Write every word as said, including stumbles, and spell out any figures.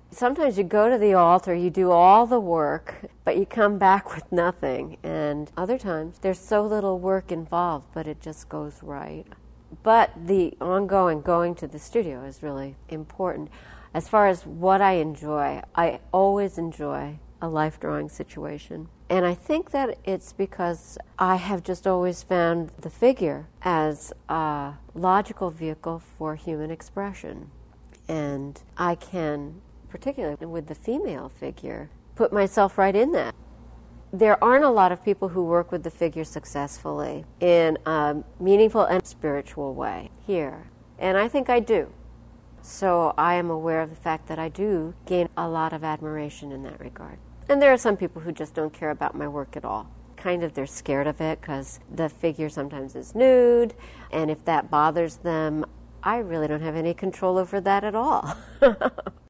Sometimes you go to the altar, you do all the work, but you come back with nothing. And other times, there's so little work involved, but it just goes right. But the ongoing going to the studio is really important. As far as what I enjoy, I always enjoy a life drawing situation. And I think that it's because I have just always found the figure as a logical vehicle for human expression. And I can, particularly with the female figure, put myself right in that. There aren't a lot of people who work with the figure successfully in a meaningful and spiritual way here. And I think I do. So I am aware of the fact that I do gain a lot of admiration in that regard. And there are some people who just don't care about my work at all. Kind of they're scared of it because the figure sometimes is nude, and if that bothers them, I really don't have any control over that at all.